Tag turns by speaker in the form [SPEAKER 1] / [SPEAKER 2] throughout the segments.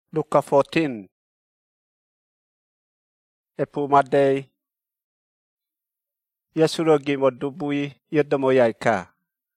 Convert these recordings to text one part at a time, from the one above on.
[SPEAKER 1] Luka 14. Epu Madei. Yesuro gimo dubui yodomoyaika.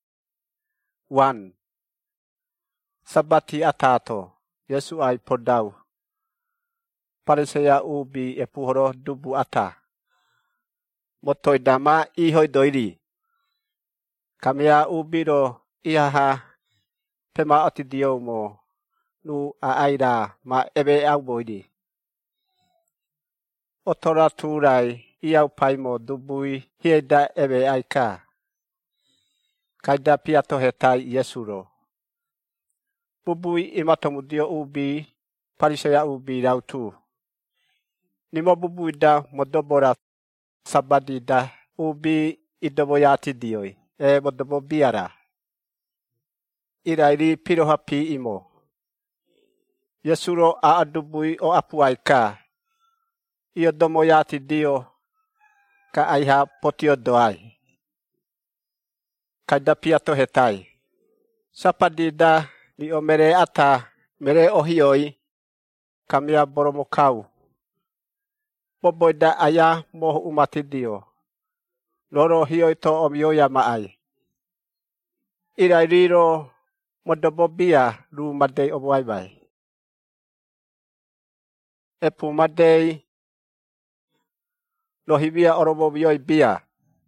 [SPEAKER 1] 1. Sabati atato. Yesu ai podau. Pariseya ubi epuhoro dubu ata. Motoi dama ihoi doiri. Kamia ubiro ihaha pema otidio mo. Nu aida ma ebe au boidi. Otora turai iau paimo dubui hieda ebe aika. Kaida piato hetai Yesuro. Bubui imatomudio ubi pariseya ubi rautu. Nimo bubui da modobora sabadi da ubi idoboyati dioi. Modobo biara. Irairi piroha pi imo. Yesuro a adubui o apuaika. Iyo domoyati dio ka aiha potio doai. Kaida piato hetai. Sapadida ni o mere ata mere ohioi kamia boromokau. Boboida aya moho umati dio. Loro hioi to omioya maai. Irairiro modobobia lu madei obuaibai. Epu madei lohibia orobobioi bia.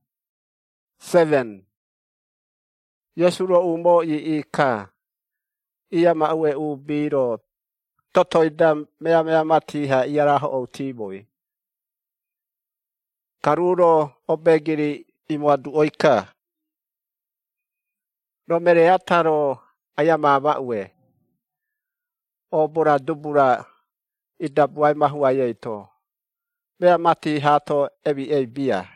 [SPEAKER 1] 7. Yesuro umo i ika. Ia maue ubiro. Totoida mea matiha iaraho o tiboi. Karuro obegiri imuadu oika. Romere ataro ayama maue. Obura dubura idabuai mahua yeito. Mea mati hato ebi bia.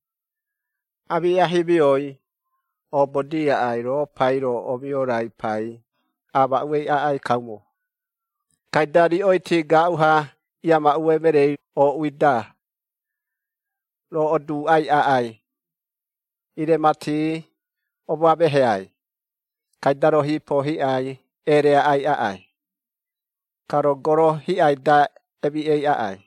[SPEAKER 1] Abi ahibioi. Obodia airo pairo omiorai pai. Aba ue ai kaumo. Kaidari oiti gauha yama ue mere o uida. Lo odu ai. Ire mati obabehe ai. Kaidaro hipo hi ai ere ai. Karo goro hi ai da ebi ai.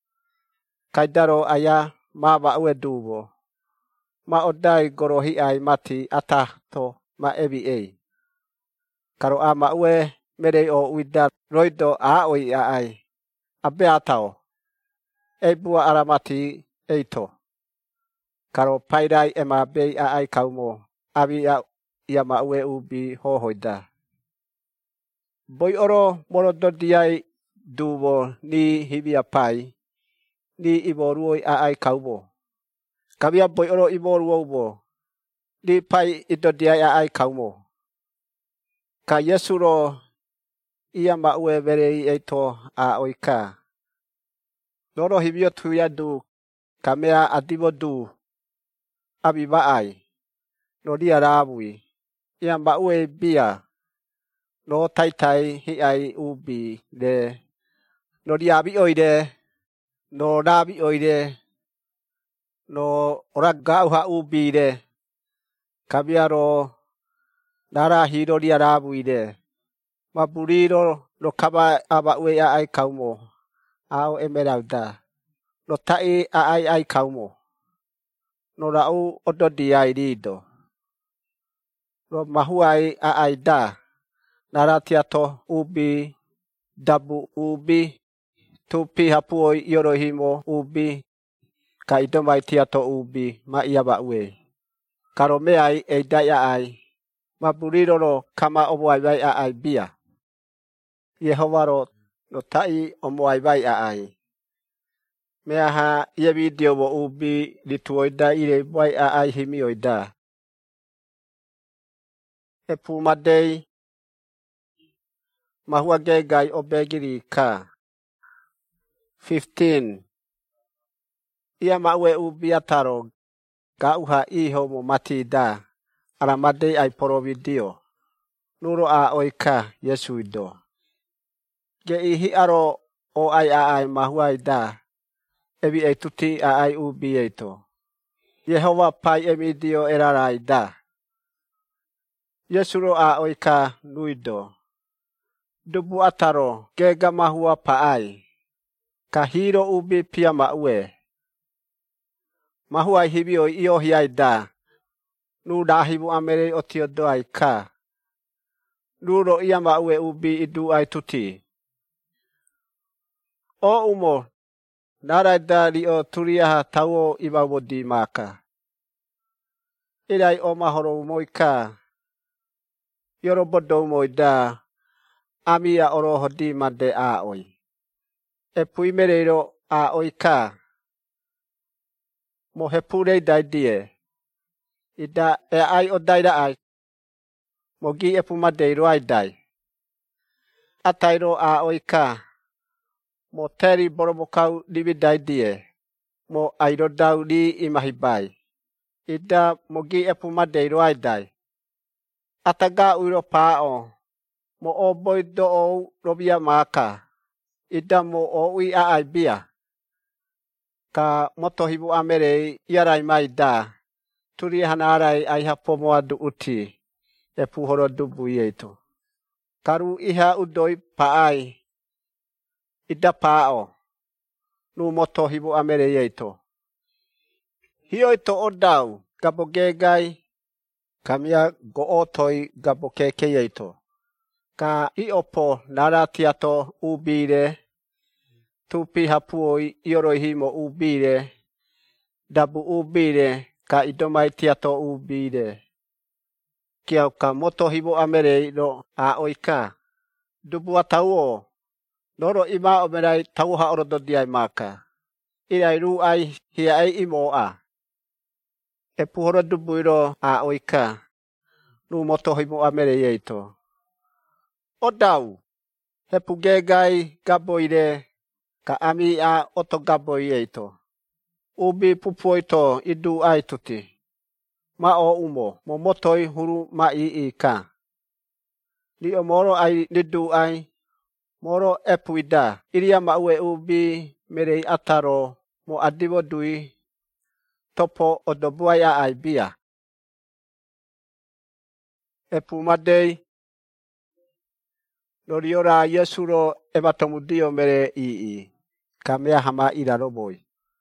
[SPEAKER 1] Kaidaro aya ma ue dubo. Ma odai goro hi ai mati ata to ma ebi. Karo ama ue mere o uida roido a oi ai. Abe atao. Ebua aramati eito. Karo pairai ema bei ai kaumo. Abi ia ma ue ubi hohoida. Boi oro morodo diai dubo ni hibia pai. Ni iboruoi ai kaumo. Kabia boi oro iboruobo. Ni pai ido diai ai kaumo. Ka Yesuro ia ma ue verei eito a oika. Loro hibio tuya du. Kamea adibo du. Abi vaai. No dia rabui. Ia ma ue bia. No taitai hi ai ubi de. No diabi oide. No rabi oide. No oragau ha ubi de. Kabiaro nara hiro dia rabui de. Maburiro no kaba aba ue ai kaumo. Ao emeralda. No tai ai kaumo. No rau ododi ai rido. No mahuai ai da. Naratiato ubi. Dabu ubi. Tupi hapuoi yorohimo ubi. Ka idomai tiato ubi. Ma iaba ue. Karo meai eidaya ai. Maburiro no kama omoai vai ai bia. Yehovaro no tai omoai vai ai. Meaha ia video wo ubi lituoida ire vai ai himioida. Epu madei. Mahua gegai obegiri ka. 15. Ia maue ubi ataro. Gauha iho mo mati da. Aramadei ai porovidio. Nuro a oika Yesu ido. Ge ihi aro o ai mahuai da. Ebi tuti ai ubi eito. Yehova pai emidio erarai da. Yesuro a oika nuido. dubu ataro gega mahua paai. Kahiro ubi pia maue. Mahua hibio iyo hiai da. Nu dahibu amere otio doai ka. Nuro ia maue ubi idu ai tuti. O umo. Narai da rio turiaha tauo ibawodi maka. Irai o mahoro umoika. Yorobodo umoi da. Amia oroho di made a oi. E pui mereiro a oi ka. Mo he purei dai die. Ida e ai o daira ai. Mogi e pu madeiro ai dai. Atairo a oi ka. Mo teri borobokau libi dai die. Mo airo dau li imahibai. Ida mogi e pu madeiro ai dai. Ataga uiro pao. Mo o boi do o robia maka. Ida mo o ui a ai bia. Ka motohibu amerei iarai mai da. Turi hanarai ai hapomo adu uti. E puhoro dubu ieito. Karu iha udoi paai. Ida pao. Nu motohibu amerei ieito. Hioito odau. Gabogegai. Kamia gootoi gabokeke ieito. Ka iopo naratiato ubire. Tupi hapuoi iorohimo ubire. Dabu ubire. Ka idomai tiato ubire. Kiau ka motohibu amerei no a oika. Dubu atauo. Noro ima omerai tauha orododiai maka. Irai ru ai hia ai imoa. E puhoro dubuiro a oika. Nu motohibu amerei eito. Odau. He pugegai gaboire. Ka ami a oto gaboi eito. Ubi pupuoito idu ai tuti. Ma o umo, mo motoi huru ma i ka. Ni o moro ai nidu ai, moro epuida. Iria maue ubi merei ataro, mo adivo dui, topo odobuai a ai bia. Epu madei, noriora yesuro ebatomudio mere i. Kamea hama ira roboi.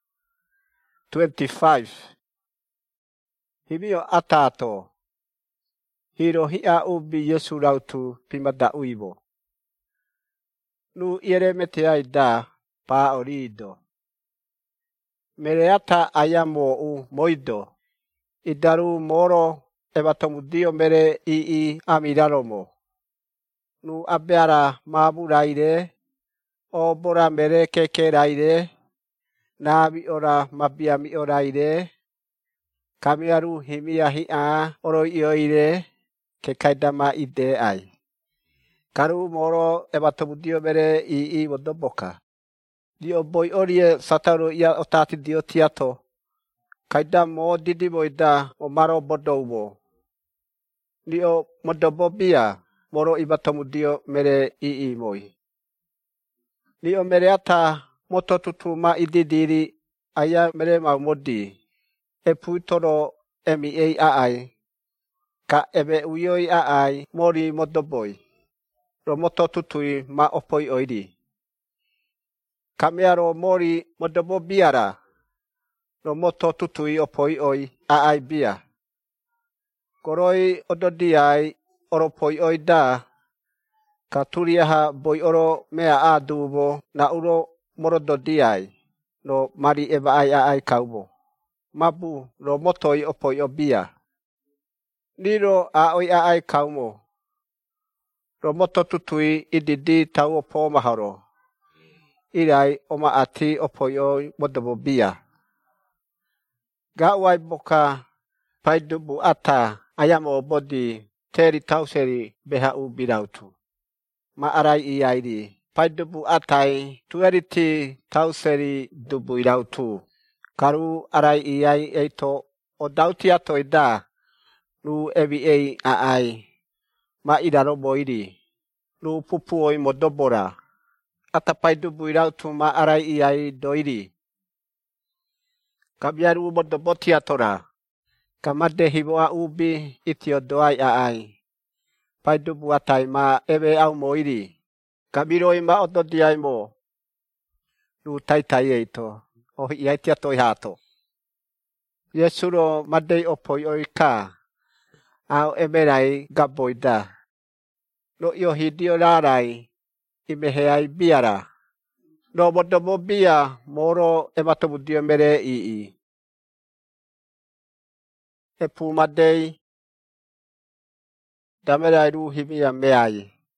[SPEAKER 1] 25. Himio atato. Hiro hia ubi Yesu rautu pimada uibo. Nu iere meteai da pa orido. Mereata ayamo u moido. Idaru moro ebatomudio mere i amiraromo. Nu abeara maburaire. O bora mere kekeraire. Na mi ora mabia mi oraire. Kamiaru himia hia oro ioire. Ke kaidama ide ai. Karu moro ebatomudio mere i wodoboka. Dio boi orie sataru ia otati dio tiato. Kaida mo didi boida o maro bodoubo. Dio modobobia moro ibatomudio mere i moi. Dio mereata mototutu ma ididiri aya mere maumodi. E puitoro emi ei ai. Ka ebe uyoi ai mori modoboi. Romoto tutui ma opoi oiri. Kamearo mori modobo biara. Romoto tutui opoi oi ai bia. Koroi ododiai oropoi oi da. Katuriaha boi oro mea a dubo na uro morododiai. No mari eba ai kaubo. Mabu romotoi opoi obia. Niro a oi ai kaumo. Romoto tutui ididi tau opo maharo. Irai oma ati opoi oi modobobia. Gawai boka paidubu ata ayamo obodi teri tauseri beha ubirautu. Ma arai iairi. Paidubu atai tueriti tauseri dubu irautu. Karu arai iai eito o dauti atoi da. Nu evi ei ai. Ma irarobo iri. Nu pupuoi modobora. Ata paidubu irautu ma arai iai doiri. Kabiaru modoboti atora. Kamade hiboa ubi itio doai ai. Paidubu atai ma ewe au moiri. Kamiro ima oto diai mo. Nu tai tai eito. O iai tia toi hato. Yesuro madei opoi oika. Au emerai gaboida. No io hidio rarai. Imeheai biara. No modomo bia moro ematomu dio mere ii. Epu madei. Damerai ru himia meai.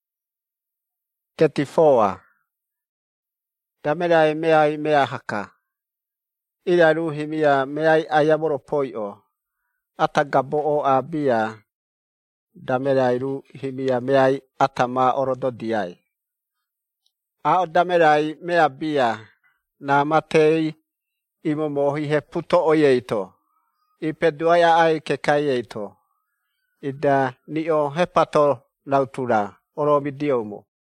[SPEAKER 1] 34. Damerai meai mea haka. Ira ru himia meai ayamoro poio. Atagabo o abia. Damerai ru himia meai atama orodo diai. Ao damerai mea bia. Na matei imo mohi he puto oieito. Ipe duaya ai kekai eito. Ida ni o hepato nautura. Oro midiomo.